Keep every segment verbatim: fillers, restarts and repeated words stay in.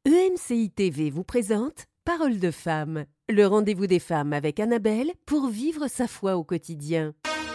E M C I T V vous présente Parole de femme, le rendez-vous des femmes avec Annabelle pour vivre sa foi au quotidien.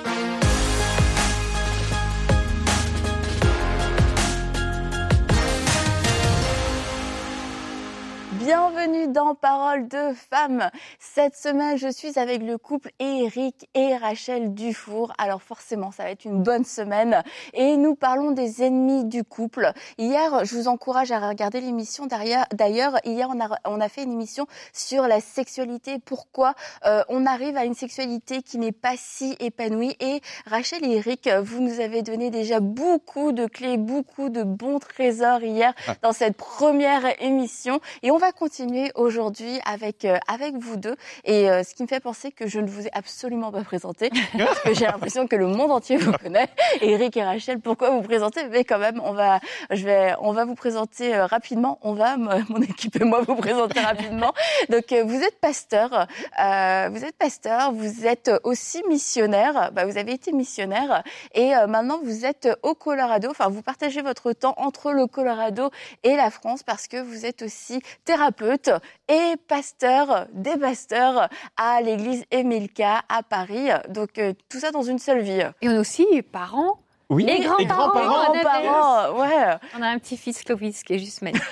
Bienvenue dans Parole de femme. Cette semaine, je suis avec le couple Éric et Rachel Dufour. Alors forcément, ça va être une bonne semaine. Et nous parlons des ennemis du couple. Hier, je vous encourage à regarder l'émission. D'ailleurs, hier, on a, on a fait une émission sur la sexualité. Pourquoi euh, on arrive à une sexualité qui n'est pas si épanouie. Et Rachel et Éric, vous nous avez donné déjà beaucoup de clés, beaucoup de bons trésors hier dans cette première émission. Et on va continuer aujourd'hui avec euh, avec vous deux et euh, ce qui me fait penser que je ne vous ai absolument pas présenté parce que j'ai l'impression que le monde entier vous connaît. Éric et Rachel, pourquoi vous présenter? Mais quand même, on va je vais on va vous présenter euh, rapidement. On va mon équipe et moi vous présenter rapidement. Donc euh, vous êtes pasteur, euh, vous êtes pasteur, vous êtes aussi missionnaire. Bah, vous avez été missionnaire et euh, maintenant vous êtes au Colorado. Enfin, vous partagez votre temps entre le Colorado et la France parce que vous êtes aussi thérapeute et pasteur, des pasteurs à l'église Emilka à Paris. Donc euh, tout ça dans une seule vie. Et on est aussi parents. Oui, les grands-parents. Les grands-parents, ouais. On a un petit-fils, Clovis, qui est juste magnifique.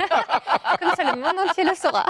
Comme ça, le monde entier le saura.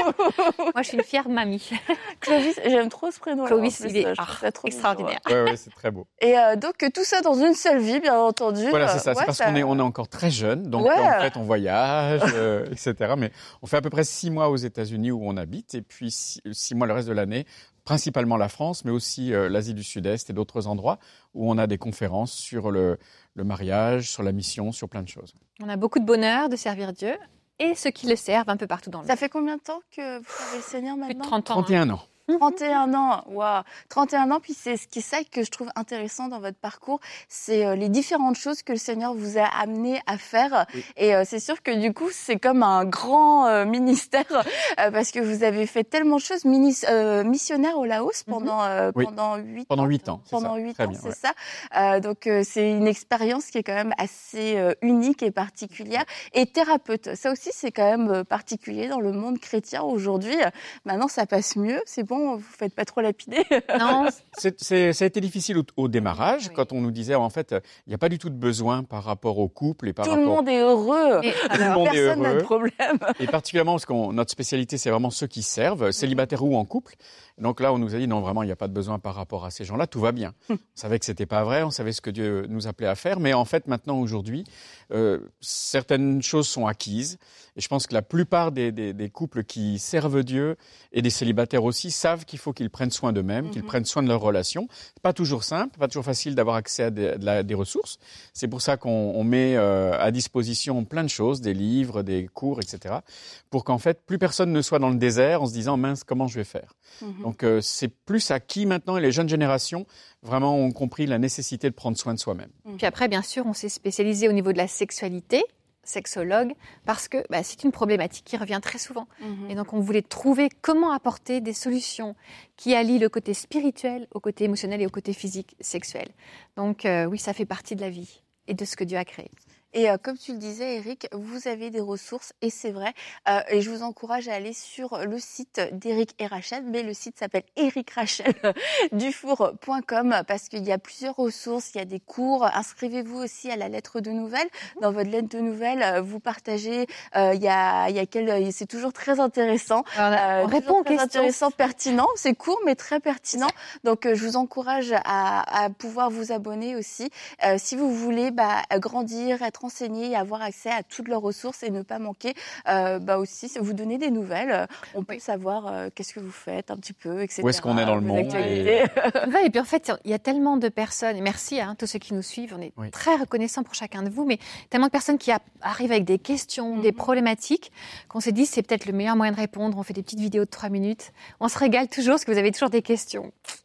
Moi, je suis une fière mamie. Clovis, j'aime trop ce prénom. Clovis, en plus, il est je ah, trop extraordinaire. Oui, ouais, c'est très beau. Et euh, donc, tout ça dans une seule vie, bien entendu. Voilà, c'est ça. Ouais, c'est parce ça... qu'on est, on est encore très jeune. Donc, ouais. en fait, on voyage, euh, et cetera. Mais on fait à peu près six mois aux États-Unis où on habite. Et puis, six, six mois le reste de l'année. Principalement la France, mais aussi euh, l'Asie du Sud-Est et d'autres endroits où on a des conférences sur le, le mariage, sur la mission, sur plein de choses. On a beaucoup de bonheur de servir Dieu et ceux qui le servent un peu partout dans le monde. Ça fait combien de temps que vous servez le Seigneur maintenant? Plus de trente ans. trente et un ans. trente et un ans, waouh, trente et un ans. Puis c'est ce qui est ça que je trouve intéressant dans votre parcours, c'est euh, les différentes choses que le Seigneur vous a amené à faire. Oui. Et euh, c'est sûr que du coup, c'est comme un grand euh, ministère euh, parce que vous avez fait tellement de choses. Mini, euh, missionnaire au Laos pendant euh, oui. pendant huit pendant huit ans. C'est pendant ça. huit Très ans, bien, c'est ouais. ça. Euh, donc euh, c'est une expérience qui est quand même assez euh, unique et particulière. Et thérapeute, ça aussi c'est quand même euh, particulier dans le monde chrétien aujourd'hui. Maintenant, ça passe mieux. C'est bon, vous faites pas trop lapider. Non. C'est, c'est, ça a été difficile au, au démarrage, oui. quand on nous disait, en fait, il n'y a pas du tout de besoin par rapport au couple et par Tout rapport... le monde est heureux. Et, Tout le monde est Personne n'a heureux. de problème. Et particulièrement parce que notre spécialité, c'est vraiment ceux qui servent, célibataires ou en couple. Donc là, on nous a dit, non, vraiment, il n'y a pas de besoin par rapport à ces gens-là, tout va bien. On savait que c'était pas vrai, on savait ce que Dieu nous appelait à faire, mais en fait, maintenant, aujourd'hui, euh, certaines choses sont acquises. Et je pense que la plupart des, des, des couples qui servent Dieu et des célibataires aussi savent qu'il faut qu'ils prennent soin d'eux-mêmes, mm-hmm. qu'ils prennent soin de leurs relations. C'est pas toujours simple, pas toujours facile d'avoir accès à des, de la, des ressources. C'est pour ça qu'on on met euh, à disposition plein de choses, des livres, des cours, et cetera, pour qu'en fait, plus personne ne soit dans le désert en se disant, mince, comment je vais faire? Mm-hmm. Donc, euh, c'est plus acquis maintenant, et les jeunes générations vraiment ont compris la nécessité de prendre soin de soi-même. Puis après, bien sûr, on s'est spécialisé au niveau de la sexualité, sexologue, parce que bah, c'est une problématique qui revient très souvent. Mmh. Et donc, on voulait trouver comment apporter des solutions qui allient le côté spirituel au côté émotionnel et au côté physique, sexuel. Donc, euh, oui, ça fait partie de la vie et de ce que Dieu a créé. Et euh, comme tu le disais, Éric, vous avez des ressources, et c'est vrai. Euh, et je vous encourage à aller sur le site d'Éric et Rachel, mais le site s'appelle éric rachel dufour point com parce qu'il y a plusieurs ressources, il y a des cours. Inscrivez-vous aussi à la lettre de nouvelles. Dans votre lettre de nouvelles, vous partagez. Euh, il y a, il y a quel, c'est toujours très intéressant. Alors, euh, on répond aux très questions. Intéressant, pertinent. C'est court, mais très pertinent. Donc, euh, je vous encourage à, à pouvoir vous abonner aussi, euh, si vous voulez bah, grandir, être renseigner et avoir accès à toutes leurs ressources et ne pas manquer euh, bah aussi vous donner des nouvelles. On peut oui. savoir euh, qu'est-ce que vous faites un petit peu, et cetera. Où est-ce qu'on est dans le monde et... ouais, et puis en fait, il y a tellement de personnes, et merci à hein, tous ceux qui nous suivent, on est oui. très reconnaissants pour chacun de vous, mais tellement de personnes qui a, arrivent avec des questions, mm-hmm. des problématiques, qu'on s'est dit c'est peut-être le meilleur moyen de répondre. On fait des petites vidéos de trois minutes. On se régale toujours parce que vous avez toujours des questions.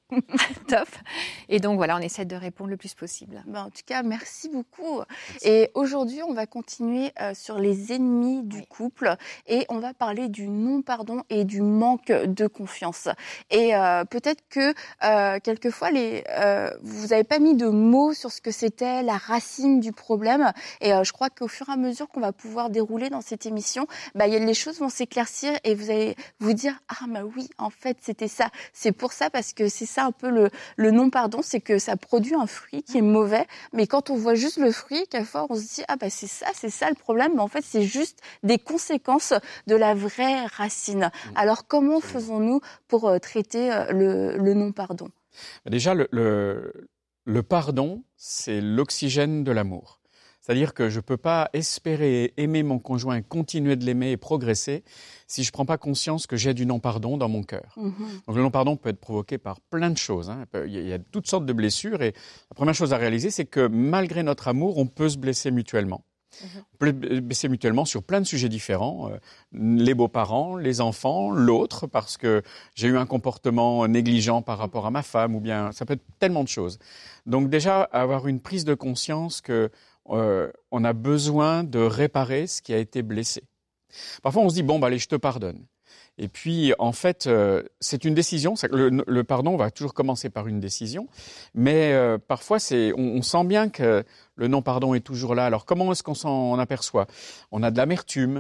Top. Et donc voilà, on essaie de répondre le plus possible. Ben, en tout cas, merci beaucoup. Merci. Et aujourd'hui, on va continuer euh, sur les ennemis du oui. couple et on va parler du non-pardon et du manque de confiance. Et euh, peut-être que euh, quelquefois, les, euh, vous n'avez pas mis de mots sur ce que c'était la racine du problème. Et euh, je crois qu'au fur et à mesure qu'on va pouvoir dérouler dans cette émission, bah, y a, les choses vont s'éclaircir et vous allez vous dire « Ah, bah oui, en fait, c'était ça. C'est pour ça parce que c'est ça un peu le, le non-pardon, c'est que ça produit un fruit qui est mauvais. Mais quand on voit juste le fruit, quelquefois, on se dit « Ah, bah c'est ça, c'est ça le problème. » Mais en fait, c'est juste des conséquences de la vraie racine. Alors, comment faisons-nous pour euh, traiter euh, le, le non-pardon ? Déjà, le, le, le pardon, c'est l'oxygène de l'amour. C'est-à-dire que je ne peux pas espérer aimer mon conjoint, continuer de l'aimer et progresser si je ne prends pas conscience que j'ai du non-pardon dans mon cœur. Mmh. Donc le non-pardon peut être provoqué par plein de choses. Hein. Il y a toutes sortes de blessures et la première chose à réaliser, c'est que malgré notre amour, on peut se blesser mutuellement. Mmh. On peut se blesser mutuellement sur plein de sujets différents. Euh, les beaux-parents, les enfants, l'autre, parce que j'ai eu un comportement négligent par rapport à ma femme, ou bien ça peut être tellement de choses. Donc déjà, avoir une prise de conscience que Euh, on a besoin de réparer ce qui a été blessé. Parfois, on se dit, bon, bah, allez, je te pardonne. Et puis, en fait, euh, c'est une décision. Le, le pardon va toujours commencer par une décision. Mais euh, parfois, c'est, on, on sent bien que le non-pardon est toujours là. Alors, comment est-ce qu'on s'en aperçoit ? On a de l'amertume.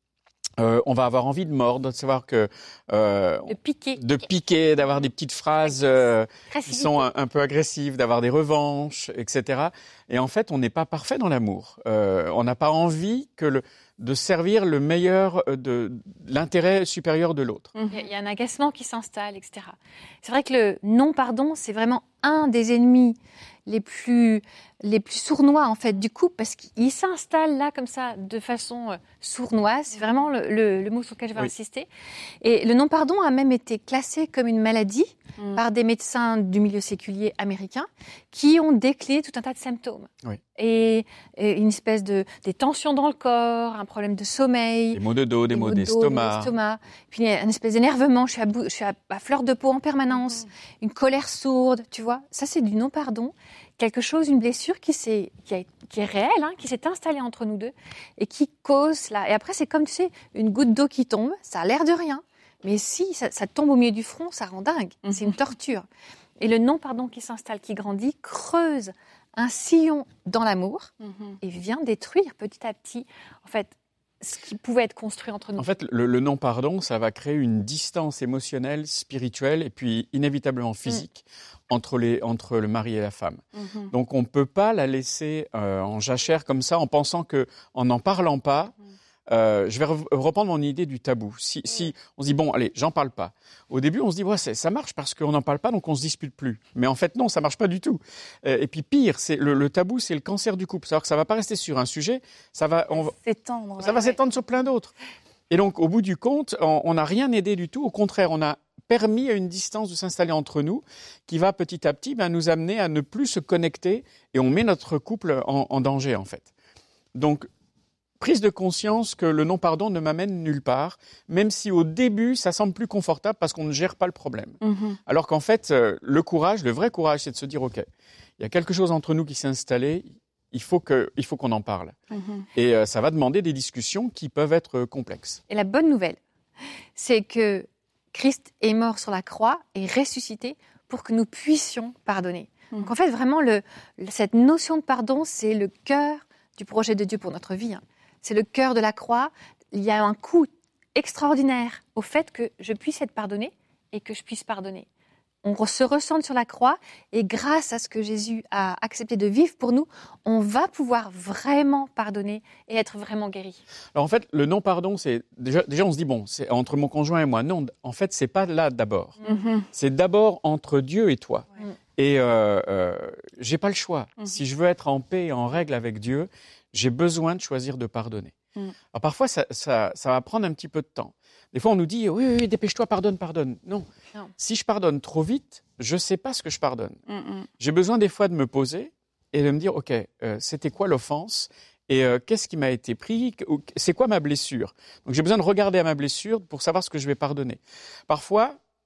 Euh, on va avoir envie de mordre, de savoir que euh, de piquer, de piquer, d'avoir des petites phrases euh, qui sont un, un peu agressives, d'avoir des revanches, et cetera. Et en fait, on n'est pas parfait dans l'amour. Euh, on n'a pas envie que le de servir le meilleur de, de l'intérêt supérieur de l'autre. Il y a un agacement qui s'installe, et cetera. C'est vrai que le non-pardon, c'est vraiment un des ennemis les plus, les plus sournois en fait du couple parce qu'il s'installe là comme ça de façon euh, sournoise. C'est vraiment le, le, le mot sur lequel je vais oui. insister. Et le non-pardon a même été classé comme une maladie mmh. par des médecins du milieu séculier américain qui ont décliné tout un tas de symptômes. Oui. Et, et une espèce de des tensions dans le corps, un problème de sommeil, des maux de dos, des, des maux d'estomac, d'estomac, puis une espèce d'énervement. Je suis à, bout, je suis à, à fleur de peau en permanence, mmh. une colère sourde, tu vois. Ça, c'est du non-pardon. Quelque chose, une blessure qui, s'est, qui, a, qui est réelle, hein, qui s'est installée entre nous deux et qui cause cela. Et après, c'est comme, tu sais, une goutte d'eau qui tombe, ça a l'air de rien. Mais si ça, ça tombe au milieu du front, ça rend dingue. Mmh. C'est une torture. Et le non-pardon qui s'installe, qui grandit, creuse un sillon dans l'amour mmh. et vient détruire petit à petit, en fait, ce qui pouvait être construit entre nous. En fait, le, le non-pardon, ça va créer une distance émotionnelle, spirituelle et puis inévitablement physique mmh. entre, les, entre le mari et la femme. Mmh. Donc, on ne peut pas la laisser euh, en jachère comme ça en pensant qu'en n'en parlant pas, mmh. Euh, je vais re- reprendre mon idée du tabou. Si, si on se dit, bon, allez, j'en parle pas. Au début, on se dit, ouais, c'est, ça marche parce qu'on n'en parle pas, donc on se dispute plus. Mais en fait, non, ça marche pas du tout. Euh, et puis pire, c'est le, le tabou, c'est le cancer du couple. C'est-à-dire que ça va pas rester sur un sujet, ça va, on va, s'étendre, ça va ouais. s'étendre sur plein d'autres. Et donc, au bout du compte, on n'a rien aidé du tout. Au contraire, on a permis à une distance de s'installer entre nous qui va petit à petit ben, nous amener à ne plus se connecter et on met notre couple en, en danger, en fait. Donc, prise de conscience que le non-pardon ne m'amène nulle part, même si au début, ça semble plus confortable parce qu'on ne gère pas le problème. Mmh. Alors qu'en fait, le courage, le vrai courage, c'est de se dire, OK, il y a quelque chose entre nous qui s'est installé, il faut, que, il faut qu'on en parle. Mmh. Et euh, ça va demander des discussions qui peuvent être complexes. Et la bonne nouvelle, c'est que Christ est mort sur la croix et ressuscité pour que nous puissions pardonner. Mmh. Donc en fait, vraiment, le, cette notion de pardon, c'est le cœur du projet de Dieu pour notre vie, hein. C'est le cœur de la croix. Il y a un coût extraordinaire au fait que je puisse être pardonnée et que je puisse pardonner. On se ressent sur la croix et grâce à ce que Jésus a accepté de vivre pour nous, on va pouvoir vraiment pardonner et être vraiment guéri. Alors en fait, le non-pardon, c'est déjà, déjà on se dit, bon, c'est entre mon conjoint et moi. Non, en fait, c'est pas là d'abord. Mm-hmm. C'est d'abord entre Dieu et toi. Mm. Et euh, euh, j'ai pas le choix. Mm-hmm. Si je veux être en paix et en règle avec Dieu, j'ai besoin de choisir de pardonner. Mm. Alors parfois, ça, ça, ça va prendre un petit peu de temps. Des fois, on nous dit, oui, oui, dépêche-toi, pardonne, pardonne. Non. non. Si je pardonne trop vite, je ne sais pas ce que je pardonne. Mm-mm. J'ai besoin des fois de me poser et de me dire, OK, euh, c'était quoi l'offense et euh, qu'est-ce qui m'a été pris? C'est quoi ma blessure? Donc j'ai besoin de regarder à ma blessure pour savoir ce que je vais pardonner. Parfois,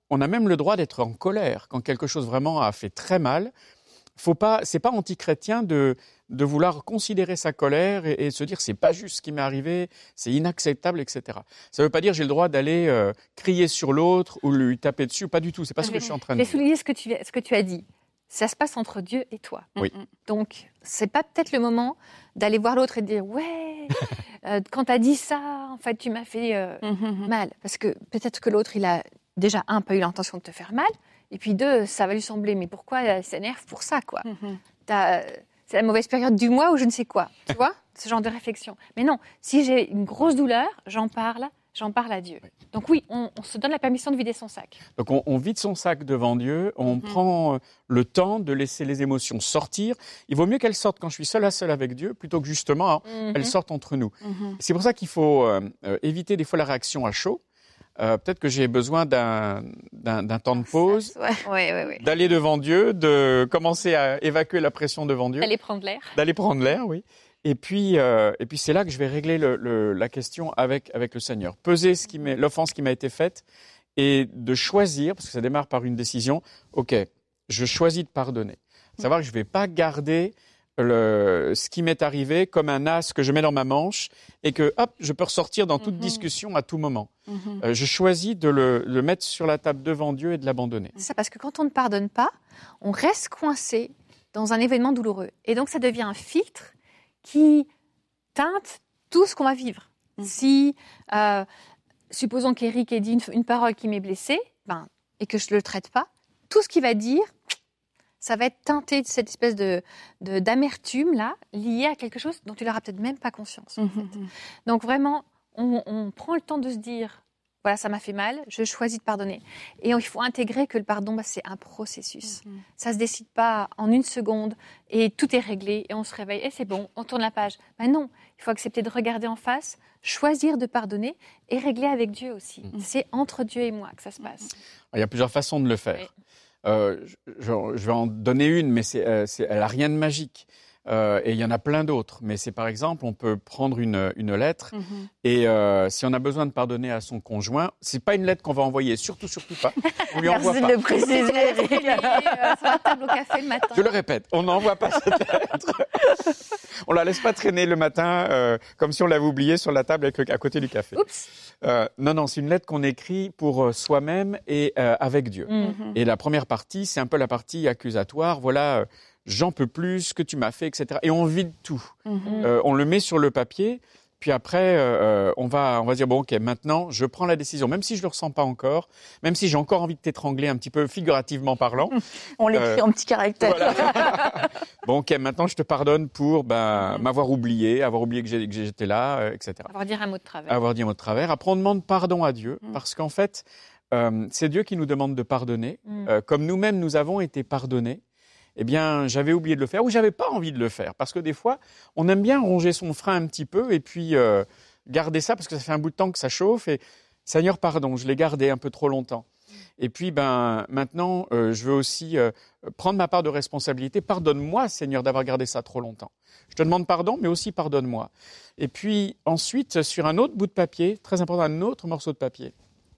on a même le droit d'être en colère quand quelque chose vraiment a fait très mal. Faut pas, c'est pas anti-chrétien de, de vouloir considérer sa colère et, et se dire c'est pas juste ce qui m'est arrivé, c'est inacceptable, et cetera. Ça veut pas dire j'ai le droit d'aller euh, crier sur l'autre ou lui taper dessus, pas du tout. C'est pas ce que je suis en train de dire. dire. Je vais souligner ce que tu, ce que tu as dit. Ça se passe entre Dieu et toi. Oui. Donc, c'est pas peut-être le moment d'aller voir l'autre et de dire ouais, euh, quand tu as dit ça, en fait, tu m'as fait euh, mm-hmm. mal. Parce que peut-être que l'autre, il a déjà, un, pas eu l'intention de te faire mal, et puis deux, ça va lui sembler, mais pourquoi elle s'énerve pour ça, quoi mm-hmm. T'as, c'est la mauvaise période du mois ou je ne sais quoi, tu vois, ce genre de réflexion. Mais non, si j'ai une grosse douleur, j'en parle, j'en parle à Dieu. Oui. Donc oui, on, on se donne la permission de vider son sac. Donc on, on vide son sac devant Dieu, on mm-hmm. prend le temps de laisser les émotions sortir. Il vaut mieux qu'elles sortent quand je suis seul à seul avec Dieu, plutôt que justement hein, mm-hmm. elles sortent entre nous. Mm-hmm. C'est pour ça qu'il faut euh, éviter des fois la réaction à chaud. Euh, peut-être que j'ai besoin d'un, d'un, d'un temps de pause, ouais. Ouais, ouais, ouais. d'aller devant Dieu, de commencer à évacuer la pression devant Dieu. D'aller prendre l'air. D'aller prendre l'air, oui. Et puis, euh, et puis c'est là que je vais régler le, le, la question avec, avec le Seigneur. Peser ce qui m'est, l'offense qui m'a été faite et de choisir, parce que ça démarre par une décision, ok, je choisis de pardonner. Mmh. Savoir que je ne vais pas garder le, ce qui m'est arrivé comme un as que je mets dans ma manche et que, hop, je peux ressortir dans toute mmh. discussion à tout moment. Mmh. Euh, je choisis de le, le mettre sur la table devant Dieu et de l'abandonner. C'est ça, parce que quand on ne pardonne pas, on reste coincé dans un événement douloureux. Et donc, ça devient un filtre qui teinte tout ce qu'on va vivre. Mmh. Si, euh, supposons qu'Éric ait dit une, une parole qui m'est blessée, ben, et que je ne le traite pas, tout ce qu'il va dire, ça va être teinté de cette espèce de, de, d'amertume là, liée à quelque chose dont tu n'auras peut-être même pas conscience. En fait. Mmh. Donc vraiment, on, on prend le temps de se dire, voilà, ça m'a fait mal, je choisis de pardonner. Et il faut intégrer que le pardon, bah, c'est un processus. Mmh. Ça ne se décide pas en une seconde et tout est réglé et on se réveille et c'est bon, on tourne la page. Ben non, il faut accepter de regarder en face, choisir de pardonner et régler avec Dieu aussi. Mmh. C'est entre Dieu et moi que ça se passe. Il y a plusieurs façons de le faire. Oui. Euh, je, je vais en donner une, mais c'est, euh, c'est, elle n'a rien de magique. Euh, et il y en a plein d'autres. Mais c'est par exemple, on peut prendre une, une lettre mmh. et euh, si on a besoin de pardonner à son conjoint, c'est pas une lettre qu'on va envoyer, surtout, surtout pas. On lui envoie Merci pas. de le préciser. euh, sur la table au café le matin. Je le répète, on n'envoie pas cette lettre. On la laisse pas traîner le matin euh, comme si on l'avait oubliée sur la table avec, à côté du café. Oups. Euh, non, non, c'est une lettre qu'on écrit pour euh, soi-même et euh, avec Dieu. Mmh. Et la première partie, c'est un peu la partie accusatoire. Voilà, euh, j'en peux plus, ce que tu m'as fait, et cetera. Et on vide tout. Mmh. Euh, on le met sur le papier. Puis après, euh, on va, on va dire bon, ok, maintenant, je prends la décision, même si je le ressens pas encore, même si j'ai encore envie de t'étrangler un petit peu figurativement parlant. On l'écrit euh, en petit caractère. Voilà. Bon, ok, maintenant, je te pardonne pour ben, mmh. m'avoir oublié, avoir oublié que, j'ai, que j'étais là, euh, et cetera. Avoir dit un mot de travers. Avoir dit un mot de travers. Après, on demande pardon à Dieu, mmh. parce qu'en fait, euh, c'est Dieu qui nous demande de pardonner, mmh. euh, comme nous-mêmes, nous avons été pardonnés. Eh bien, j'avais oublié de le faire ou j'avais pas envie de le faire. Parce que des fois, on aime bien ronger son frein un petit peu et puis euh, garder ça parce que ça fait un bout de temps que ça chauffe. Et Seigneur, pardon, je l'ai gardé un peu trop longtemps. Et puis, ben, maintenant, euh, je veux aussi euh, prendre ma part de responsabilité. Pardonne-moi, Seigneur, d'avoir gardé ça trop longtemps. Je te demande pardon, mais aussi pardonne-moi. Et puis, ensuite, sur un autre bout de papier, très important, un autre morceau de papier,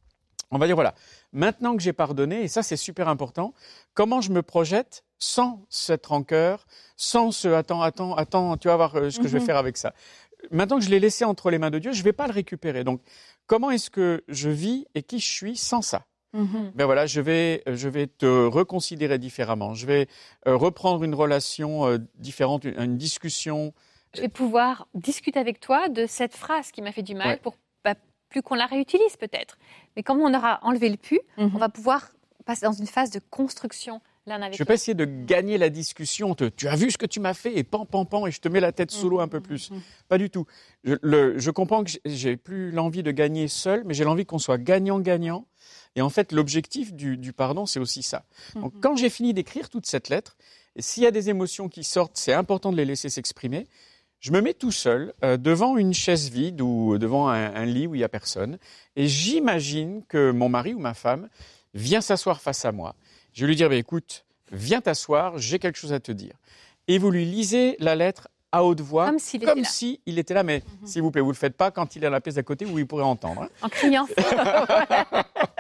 on va dire, voilà, maintenant que j'ai pardonné, et ça, c'est super important, comment je me projette sans cette rancœur, sans ce « attends, attends, attends, tu vas voir ce que mm-hmm. je vais faire avec ça ». Maintenant que je l'ai laissé entre les mains de Dieu, je ne vais pas le récupérer. Donc, comment est-ce que je vis et qui je suis sans ça ? Mm-hmm. Ben voilà, je vais, je vais te reconsidérer différemment. Je vais euh, reprendre une relation euh, différente, une, une discussion. Je vais pouvoir discuter avec toi de cette phrase qui m'a fait du mal ouais. pour bah, plus qu'on la réutilise peut-être. Mais comme on aura enlevé le pu, mm-hmm. on va pouvoir passer dans une phase de construction. Je ne vais pas essayer de gagner la discussion. Te, tu as vu ce que tu m'as fait et pan, pan, pan, et je te mets la tête sous l'eau un peu plus. Mmh. Pas du tout. Je, le, je comprends que j'ai plus l'envie de gagner seul, mais j'ai l'envie qu'on soit gagnant-gagnant. Et en fait, l'objectif du, du pardon, c'est aussi ça. Donc, mmh. quand j'ai fini d'écrire toute cette lettre, et s'il y a des émotions qui sortent, c'est important de les laisser s'exprimer. Je me mets tout seul euh, devant une chaise vide ou devant un, un lit où il n'y a personne. Et j'imagine que mon mari ou ma femme vient s'asseoir face à moi. Je vais lui dire, bah, écoute, viens t'asseoir, j'ai quelque chose à te dire. Et vous lui lisez la lettre à haute voix, comme s'il comme était là. Si il était là. Mais mm-hmm. s'il vous plaît, vous ne le faites pas quand il est à la pièce d'à côté où il pourrait entendre. Hein. En criant.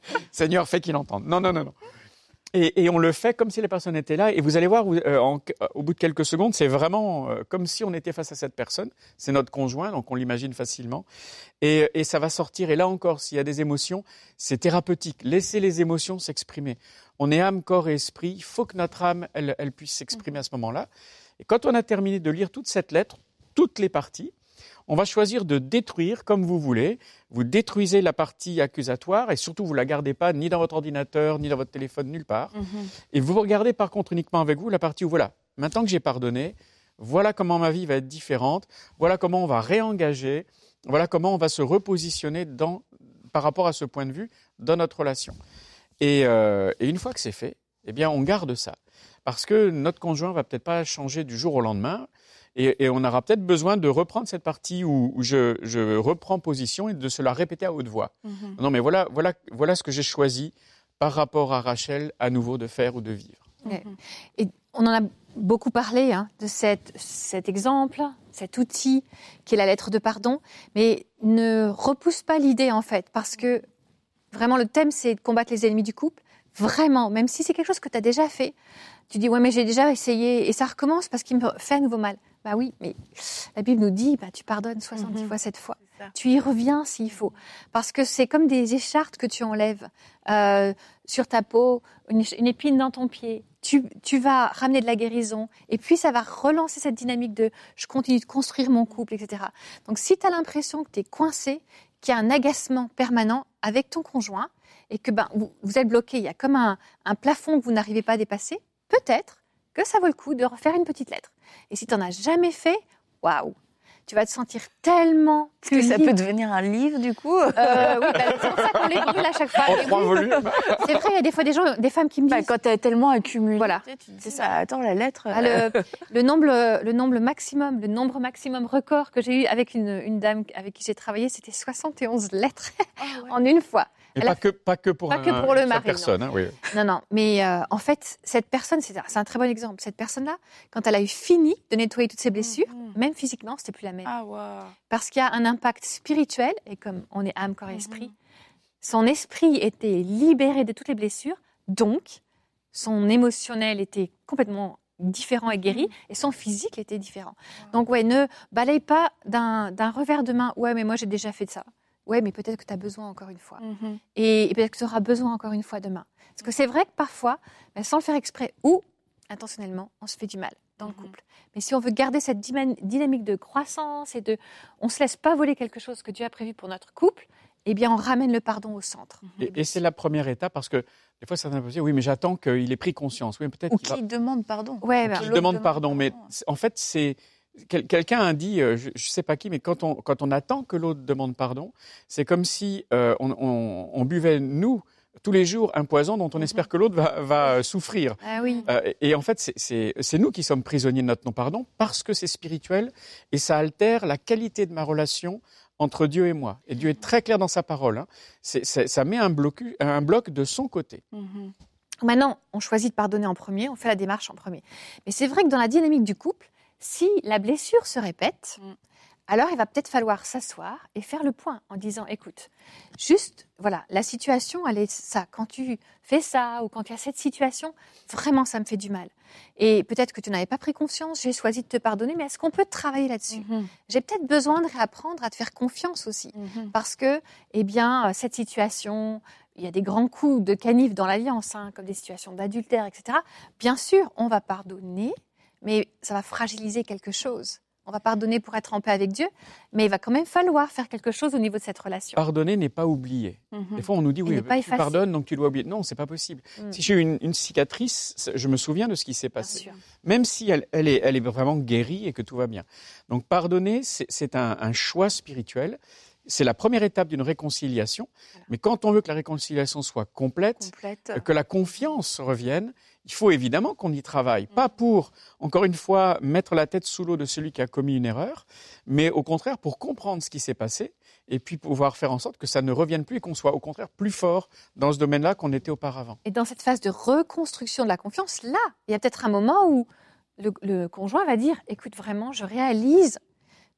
Seigneur, fais qu'il entende. Non, non, non, non. Et, et on le fait comme si la personne était là. Et vous allez voir, euh, en, au bout de quelques secondes, c'est vraiment euh, comme si on était face à cette personne. C'est notre conjoint, donc on l'imagine facilement. Et, et ça va sortir. Et là encore, s'il y a des émotions, c'est thérapeutique. Laissez les émotions s'exprimer. On est âme, corps et esprit. Il faut que notre âme, elle, elle puisse s'exprimer à ce moment-là. Et quand on a terminé de lire toute cette lettre, toutes les parties, on va choisir de détruire comme vous voulez. Vous détruisez la partie accusatoire et surtout, vous ne la gardez pas ni dans votre ordinateur, ni dans votre téléphone, nulle part. Mm-hmm. Et vous regardez par contre uniquement avec vous la partie où, voilà, maintenant que j'ai pardonné, voilà comment ma vie va être différente, voilà comment on va réengager, voilà comment on va se repositionner dans, par rapport à ce point de vue dans notre relation. Et, euh, et une fois que c'est fait, eh bien, on garde ça. Parce que notre conjoint ne va peut-être pas changer du jour au lendemain. Et, et on aura peut-être besoin de reprendre cette partie où, où je, je reprends position et de se la répéter à haute voix. Mm-hmm. Non, mais voilà, voilà, voilà ce que j'ai choisi par rapport à Rachel, à nouveau, de faire ou de vivre. Mm-hmm. Et on en a beaucoup parlé, hein, de cette, cet exemple, cet outil qui est la lettre de pardon, mais ne repousse pas l'idée, en fait, parce que vraiment, le thème, c'est de combattre les ennemis du couple. Vraiment, même si c'est quelque chose que tu as déjà fait, tu dis « ouais, mais j'ai déjà essayé et ça recommence parce qu'il me fait à nouveau mal ». Bah oui, mais la Bible nous dit bah, tu pardonnes soixante-dix mmh. fois cette fois. Tu y reviens s'il faut. Parce que c'est comme des écharpes que tu enlèves euh, sur ta peau, une, une épine dans ton pied. Tu, tu vas ramener de la guérison et puis ça va relancer cette dynamique de je continue de construire mon couple, et cetera. Donc si tu as l'impression que tu es coincé, qu'il y a un agacement permanent avec ton conjoint et que ben, vous, vous êtes bloqué, il y a comme un, un plafond que vous n'arrivez pas à dépasser, peut-être que ça vaut le coup de refaire une petite lettre. Et si tu n'en as jamais fait, waouh, tu vas te sentir tellement plus Est-ce que ça libre. peut devenir un livre, du coup euh, Oui, bah, c'est pour ça qu'on les brûle à chaque fois. En trois volumes. C'est vrai, il y a des fois des, gens, des femmes qui me disent... Bah, quand tu as tellement accumulé, voilà, tu te dis, c'est ça. Attends, la lettre... Ah, le, le, nombre, le nombre maximum, le nombre maximum record que j'ai eu avec une, une dame avec qui j'ai travaillé, c'était soixante et onze lettres oh, ouais. en une fois. Et pas, a... que, pas que pour, pas un, que pour le mari, personne. Non. Hein, oui. non, non. Mais euh, en fait, cette personne, c'est, c'est un très bon exemple. Cette personne-là, quand elle a eu fini de nettoyer toutes ses blessures, mmh. même physiquement, c'était plus la même. Ah, wow. Parce qu'il y a un impact spirituel, et comme on est âme, corps et esprit, mmh. son esprit était libéré de toutes les blessures, donc son émotionnel était complètement différent et guéri, mmh. et son physique était différent. Wow. Donc, ouais, ne balaye pas d'un, d'un revers de main. Ouais, mais moi, j'ai déjà fait ça. Ouais, mais peut-être que tu as besoin encore une fois. Mm-hmm. Et, et peut-être que tu auras besoin encore une fois demain. Parce que c'est vrai que parfois, ben, sans le faire exprès ou intentionnellement, on se fait du mal dans mm-hmm. le couple. Mais si on veut garder cette dynamique de croissance et de... On ne se laisse pas voler quelque chose que Dieu a prévu pour notre couple, eh bien, on ramène le pardon au centre. Mm-hmm. Et, et c'est la première étape parce que des fois, certains peuvent dire, oui, mais j'attends qu'il ait pris conscience. Oui, peut-être ou qu'il, qu'il va... demande pardon. Ouais, ben, ben, qu'il demande pardon. Mais en fait, c'est... Quelqu'un a dit, je ne sais pas qui, mais quand on, quand on attend que l'autre demande pardon, c'est comme si euh, on, on, on buvait, nous, tous les jours, un poison dont on mm-hmm. espère que l'autre va, va souffrir. Ah oui. Euh, et en fait, c'est, c'est, c'est nous qui sommes prisonniers de notre non-pardon parce que c'est spirituel et ça altère la qualité de ma relation entre Dieu et moi. Et Dieu est très clair dans sa parole. Hein. C'est, c'est, ça met un bloc, un bloc de son côté. Mm-hmm. Maintenant, on choisit de pardonner en premier, on fait la démarche en premier. Mais c'est vrai que dans la dynamique du couple, si la blessure se répète, mm. alors il va peut-être falloir s'asseoir et faire le point en disant, écoute, juste, voilà, la situation, elle est ça. Quand tu fais ça ou quand il y a cette situation, vraiment, ça me fait du mal. Et peut-être que tu n'avais pas pris conscience, j'ai choisi de te pardonner, mais est-ce qu'on peut travailler là-dessus ? Mm-hmm. J'ai peut-être besoin de réapprendre à te faire confiance aussi. Mm-hmm. Parce que, eh bien, cette situation... Il y a des grands coups de canif dans l'alliance, hein, comme des situations d'adultère, et cetera. Bien sûr, on va pardonner, mais ça va fragiliser quelque chose. On va pardonner pour être en paix avec Dieu, mais il va quand même falloir faire quelque chose au niveau de cette relation. Pardonner n'est pas oublier. Mm-hmm. Des fois, on nous dit, oui, tu pardonnes, donc tu dois oublier. Non, c'est pas possible. Mm. Si j'ai eu une, une cicatrice, je me souviens de ce qui s'est passé. Même si elle, elle, est, elle est vraiment guérie et que tout va bien. Donc, pardonner, c'est, c'est un, un choix spirituel. C'est la première étape d'une réconciliation. Voilà. Mais quand on veut que la réconciliation soit complète, complète. que la confiance revienne, il faut évidemment qu'on y travaille. Mmh. Pas pour, encore une fois, mettre la tête sous l'eau de celui qui a commis une erreur, mais au contraire pour comprendre ce qui s'est passé et puis pouvoir faire en sorte que ça ne revienne plus et qu'on soit au contraire plus fort dans ce domaine-là qu'on était auparavant. Et dans cette phase de reconstruction de la confiance, là, il y a peut-être un moment où le, le conjoint va dire « Écoute, vraiment, je réalise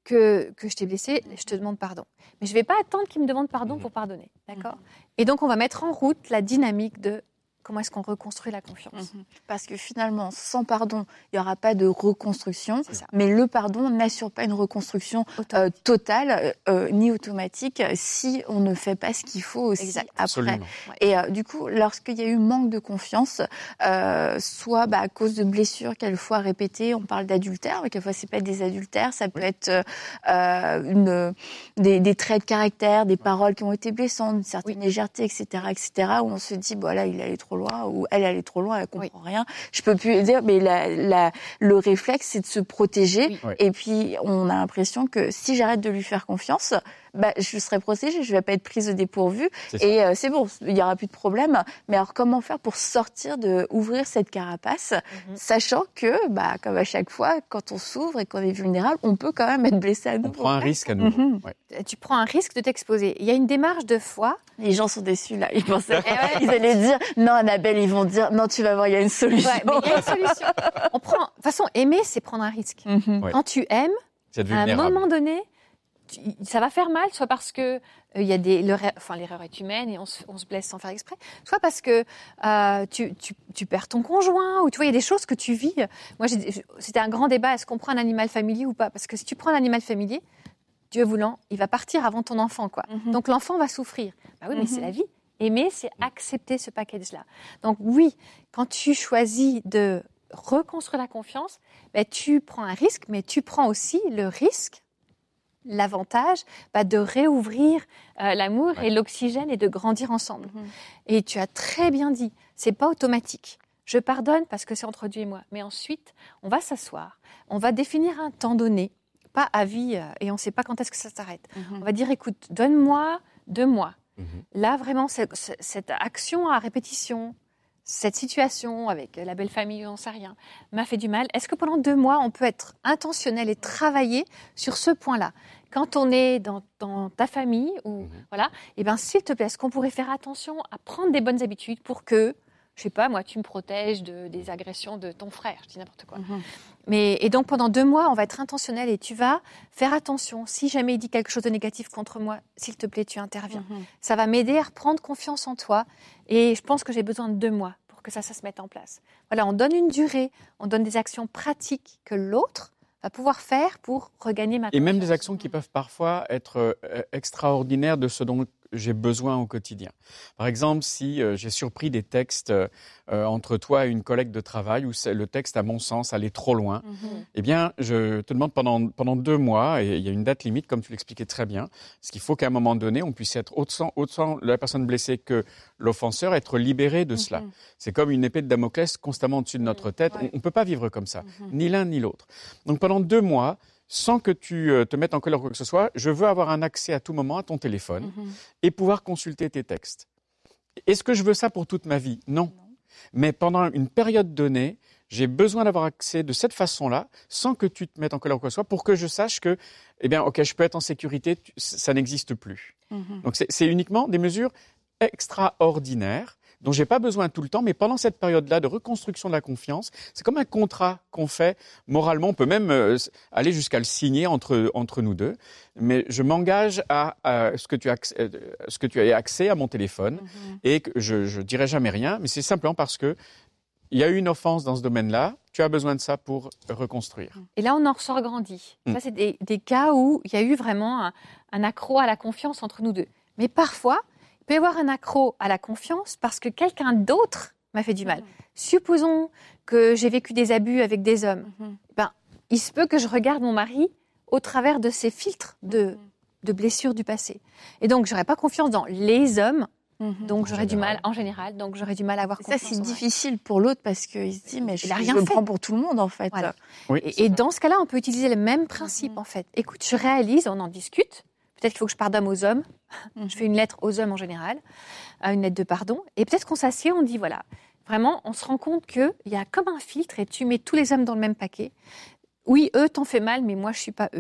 que, que je t'ai blessé, je te demande pardon. Mais je ne vais pas attendre qu'il me demande pardon pour pardonner. D'accord ? Et donc, on va mettre en route la dynamique de comment est-ce qu'on reconstruit la confiance. Mmh. Parce que finalement, sans pardon, il n'y aura pas de reconstruction. C'est ça. Mais le pardon n'assure pas une reconstruction euh, totale euh, ni automatique si on ne fait pas ce qu'il faut aussi Exact. après. Absolument. Et euh, du coup, lorsqu'il y a eu manque de confiance, euh, soit bah, à cause de blessures quelquefois répétées, on parle d'adultère, mais quelquefois c'est pas des adultères, ça peut être euh, une, des, des traits de caractère, des paroles qui ont été blessantes, une certaine oui. légèreté, et cetera, et cetera, où on se dit, bon là, il allait trop loin, ou elle allait trop loin, elle comprend oui. rien. Je peux plus dire, mais la, la, le réflexe, c'est de se protéger. Oui. Et puis, on a l'impression que si j'arrête de lui faire confiance, bah, je serai protégée, je vais pas être prise au dépourvu. Et euh, c'est bon, il y aura plus de problème. Mais alors, comment faire pour sortir de, ouvrir cette carapace, mm-hmm. sachant que, bah, comme à chaque fois, quand on s'ouvre et qu'on est vulnérable, on peut quand même être blessé à nouveau. On prend un risque à nouveau. Mm-hmm. Ouais. Tu prends un risque de t'exposer. Il y a une démarche de foi. Les gens sont déçus, là. Ils pensaient, ils allaient dire, non, Annabelle, ils vont dire, non, tu vas voir, il y a une solution. Ouais, mais il y a une solution. On prend, de toute façon, aimer, c'est prendre un risque. Mm-hmm. Ouais. Quand tu aimes, à un moment donné, tu, ça va faire mal, soit parce que il euh, y a des, l'erreur, enfin l'erreur est humaine et on se, on se blesse sans faire exprès, soit parce que euh, tu, tu, tu perds ton conjoint ou tu vois il y a des choses que tu vis. Moi, j'ai, c'était un grand débat, est-ce qu'on prend un animal familier ou pas ? Parce que si tu prends un animal familier, Dieu voulant, il va partir avant ton enfant, quoi. Mm-hmm. Donc l'enfant va souffrir. Bah oui, mais mm-hmm. c'est la vie. Aimer, c'est accepter ce package-là. Donc oui, quand tu choisis de reconstruire la confiance, bah, tu prends un risque, mais tu prends aussi le risque, l'avantage bah, de réouvrir euh, l'amour ouais. et l'oxygène et de grandir ensemble. Mmh. Et tu as très bien dit, c'est pas automatique. Je pardonne parce que c'est entre Dieu et moi. Mais ensuite, on va s'asseoir, on va définir un temps donné, pas à vie, euh, et on ne sait pas quand est-ce que ça s'arrête. Mmh. On va dire, écoute, donne-moi deux mois. Mmh. Là, vraiment, c'est, c'est, cette action à répétition, cette situation avec la belle famille, on ne sait rien, m'a fait du mal. Est-ce que pendant deux mois, on peut être intentionnel et travailler sur ce point-là ? Quand on est dans, dans ta famille, ou mmh. voilà, eh ben, s'il te plaît, est-ce qu'on pourrait faire attention à prendre des bonnes habitudes pour que, je sais pas, moi, tu me protèges de, des agressions de ton frère, je dis n'importe quoi. Mmh. Mais, et donc, pendant deux mois, on va être intentionnel et tu vas faire attention. Si jamais il dit quelque chose de négatif contre moi, s'il te plaît, tu interviens. Mmh. Ça va m'aider à reprendre confiance en toi. Et je pense que j'ai besoin de deux mois pour que ça, ça se mette en place. Voilà, on donne une durée, on donne des actions pratiques que l'autre va pouvoir faire pour regagner ma confiance. Et même des actions qui peuvent parfois être euh, extraordinaires de ce dont j'ai besoin au quotidien. Par exemple, si euh, j'ai surpris des textes euh, entre toi et une collègue de travail où c'est, le texte, à mon sens, allait trop loin, mm-hmm. eh bien, je te demande pendant, pendant deux mois, et il y a une date limite, comme tu l'expliquais très bien, parce qu'il faut qu'à un moment donné, on puisse être autant, autant la personne blessée que l'offenseur, être libéré de cela. Mm-hmm. C'est comme une épée de Damoclès constamment au-dessus de notre tête. Mm-hmm. On ne peut pas vivre comme ça, mm-hmm. ni l'un ni l'autre. Donc pendant deux mois, sans que tu te mettes en colère ou quoi que ce soit, je veux avoir un accès à tout moment à ton téléphone mm-hmm. et pouvoir consulter tes textes. Est-ce que je veux ça pour toute ma vie ? Non. non. Mais pendant une période donnée, j'ai besoin d'avoir accès de cette façon-là, sans que tu te mettes en colère ou quoi que ce soit, pour que je sache que, eh bien, ok, je peux être en sécurité, ça n'existe plus. Mm-hmm. Donc c'est, c'est uniquement des mesures extraordinaires dont j'ai pas besoin tout le temps, mais pendant cette période-là de reconstruction de la confiance, c'est comme un contrat qu'on fait moralement. On peut même euh, aller jusqu'à le signer entre entre nous deux. Mais je m'engage à, à ce que tu as euh, ce que tu aies accès à mon téléphone mm-hmm. et que je je dirai jamais rien. Mais c'est simplement parce que il y a eu une offense dans ce domaine-là. Tu as besoin de ça pour reconstruire. Et là, on en ressort grandi. Mm. Ça, c'est des, des cas où il y a eu vraiment un, un accroc à la confiance entre nous deux. Mais parfois, il peut y avoir un accroc à la confiance parce que quelqu'un d'autre m'a fait du mal. Mmh. Supposons que j'ai vécu des abus avec des hommes. Mmh. Ben, il se peut que je regarde mon mari au travers de ces filtres de, mmh. de blessures du passé. Et donc, je n'aurais pas confiance dans les hommes. Mmh. Donc, j'aurais du mal, en général, donc j'aurais du mal à avoir confiance. Ça, c'est difficile pour l'autre parce qu'il se dit, mais je, je le prends pour tout le monde, en fait. Voilà. Oui, et, et dans ce cas-là, on peut utiliser le même principe, mmh. en fait. Écoute, je réalise, on en discute. Peut-être qu'il faut que je pardonne aux hommes. Mmh. Je fais une lettre aux hommes en général, une lettre de pardon. Et peut-être qu'on s'assied, on dit, voilà, vraiment, on se rend compte qu'il y a comme un filtre et tu mets tous les hommes dans le même paquet. Oui, eux t'ont fait mal, mais moi, je ne suis pas eux.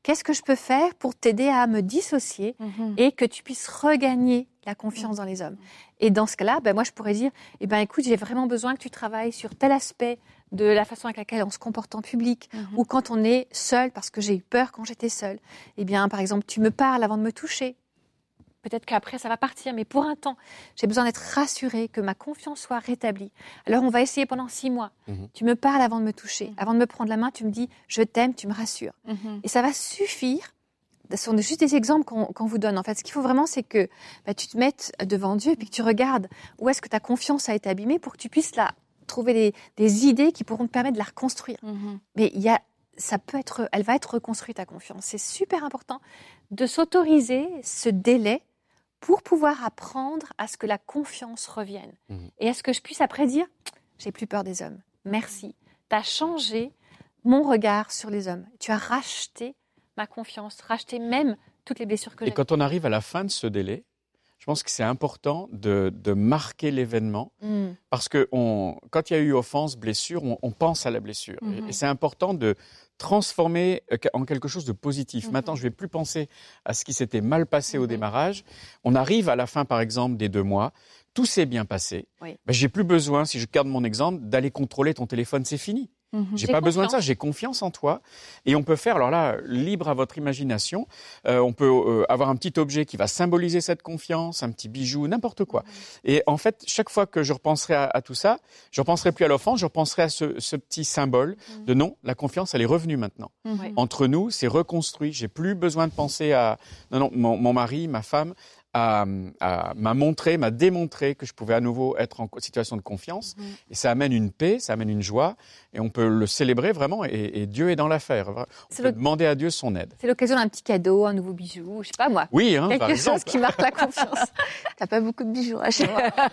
qu'est-ce que je peux faire pour t'aider à me dissocier mmh. et que tu puisses regagner la confiance mmh. dans les hommes. Et dans ce cas-là, ben moi, je pourrais dire, eh ben, écoute, j'ai vraiment besoin que tu travailles sur tel aspect de la façon avec laquelle on se comporte en public mmh. ou quand on est seul, parce que j'ai eu peur quand j'étais seule. Eh bien, par exemple, tu me parles avant de me toucher. Peut-être qu'après, ça va partir, mais pour un temps, j'ai besoin d'être rassurée, que ma confiance soit rétablie. Alors, on va essayer pendant six mois. Mmh. Tu me parles avant de me toucher. Mmh. Avant de me prendre la main, tu me dis « je t'aime », tu me rassures. Mmh. Et ça va suffire. Ce sont juste des exemples qu'on, qu'on vous donne. En fait, ce qu'il faut vraiment, c'est que bah, tu te mettes devant Dieu et puis que tu regardes où est-ce que ta confiance a été abîmée pour que tu puisses là, trouver des, des idées qui pourront te permettre de la reconstruire. Mmh. Mais il y a, ça peut être, elle va être reconstruite, ta confiance. C'est super important de s'autoriser ce délai pour pouvoir apprendre à ce que la confiance revienne. Mmh. Et à ce que je puisse après dire, j'ai plus peur des hommes. Merci. Tu as changé mon regard sur les hommes. Tu as racheté ma confiance, racheté même toutes les blessures que j'ai. Et quand on arrive à la fin de ce délai, je pense que c'est important de, de marquer l'événement mmh. parce que on, quand il y a eu offense, blessure, on, on pense à la blessure. Mmh. Et, et c'est important de transformer en quelque chose de positif. Mmh. Maintenant, je ne vais plus penser à ce qui s'était mal passé mmh. au démarrage. On arrive à la fin, par exemple, des deux mois. Tout s'est bien passé. Oui. Ben, je n'ai plus besoin, si je garde mon exemple, d'aller contrôler ton téléphone. C'est fini. Mmh. J'ai, j'ai pas confiance. besoin de ça, j'ai confiance en toi. Et on peut faire, alors là, libre à votre imagination, euh, on peut euh, avoir un petit objet qui va symboliser cette confiance, un petit bijou, n'importe quoi. Mmh. Et en fait, chaque fois que je repenserai à, à tout ça, je ne repenserai plus à l'offense, je repenserai à ce, ce petit symbole mmh. de non, la confiance, elle est revenue maintenant. Mmh. Entre nous, c'est reconstruit. J'ai plus besoin de penser à non, non, mon, mon mari, ma femme, À, à, m'a montré, m'a démontré que je pouvais à nouveau être en situation de confiance. Mmh. Et ça amène une paix, ça amène une joie. Et on peut le célébrer vraiment. Et, et Dieu est dans l'affaire. On c'est peut le... demander à Dieu son aide. C'est l'occasion d'un petit cadeau, un nouveau bijou, je sais pas moi. Oui, hein, quelque chose exemple. Qui marque la confiance. T'as pas beaucoup de bijoux, Rachel.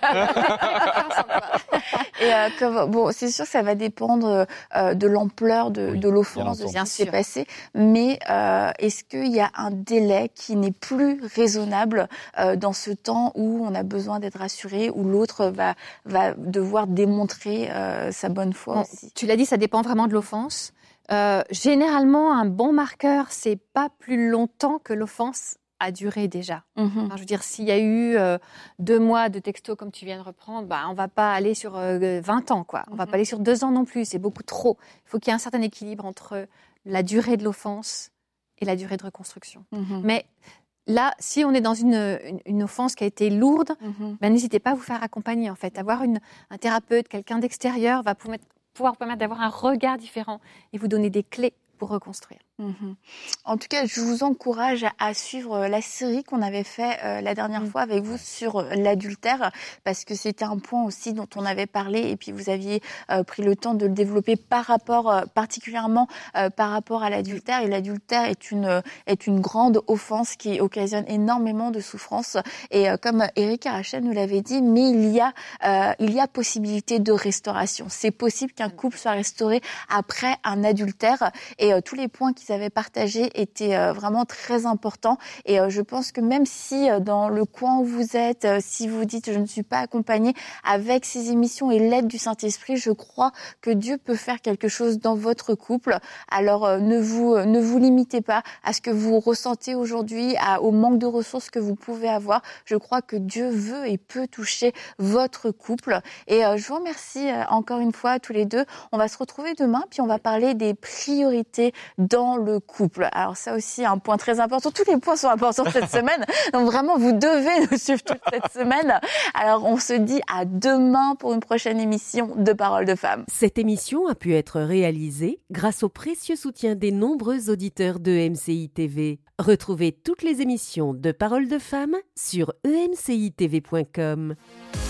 Et euh, comme, bon, c'est sûr que ça va dépendre euh, de l'ampleur de, oui, de l'offense, de ce qui s'est passé. Mais euh, est-ce qu'il y a un délai qui n'est plus raisonnable Euh, dans ce temps où on a besoin d'être rassuré, où l'autre va, va devoir démontrer euh, sa bonne foi bon, aussi. Tu l'as dit, ça dépend vraiment de l'offense. Euh, généralement, un bon marqueur, c'est pas plus longtemps que l'offense a duré déjà. Mm-hmm. Enfin, je veux dire, s'il y a eu euh, deux mois de texto comme tu viens de reprendre, bah, on va pas aller sur euh, vingt ans, quoi. On mm-hmm. va pas aller sur deux ans non plus, c'est beaucoup trop. Il faut qu'il y ait un certain équilibre entre la durée de l'offense et la durée de reconstruction. Mm-hmm. Mais là, si on est dans une, une, une offense qui a été lourde, mm-hmm. ben, n'hésitez pas à vous faire accompagner. En fait. Avoir une, un thérapeute, quelqu'un d'extérieur va pouvoir, pouvoir vous permettre d'avoir un regard différent et vous donner des clés pour reconstruire. Mmh. En tout cas, je vous encourage à suivre la série qu'on avait fait euh, la dernière mmh. fois avec vous sur l'adultère, parce que c'était un point aussi dont on avait parlé et puis vous aviez euh, pris le temps de le développer par rapport, euh, particulièrement euh, par rapport à l'adultère. Et l'adultère est une, est une grande offense qui occasionne énormément de souffrance. Et euh, comme Éric et Rachel nous l'avaient dit, mais il y a, euh, il y a possibilité de restauration. C'est possible qu'un couple soit restauré après un adultère. Et euh, tous les points qu'ils avaient partagés étaient euh, vraiment très importants. Et euh, je pense que même si euh, dans le coin où vous êtes, euh, si vous dites je ne suis pas accompagnée, avec ces émissions et l'aide du Saint-Esprit, je crois que Dieu peut faire quelque chose dans votre couple. Alors euh, ne vous euh, ne vous limitez pas à ce que vous ressentez aujourd'hui, à, au manque de ressources que vous pouvez avoir. Je crois que Dieu veut et peut toucher votre couple. Et euh, je vous remercie euh, encore une fois tous les deux. On va se retrouver demain, puis on va parler des priorités dans le couple. Alors ça aussi, un point très important. Tous les points sont importants cette semaine. Donc vraiment, vous devez nous suivre toute cette semaine. Alors on se dit à demain pour une prochaine émission de Paroles de Femmes. Cette émission a pu être réalisée grâce au précieux soutien des nombreux auditeurs de M C I T V. Retrouvez toutes les émissions de Paroles de Femmes sur e m c i t v point com.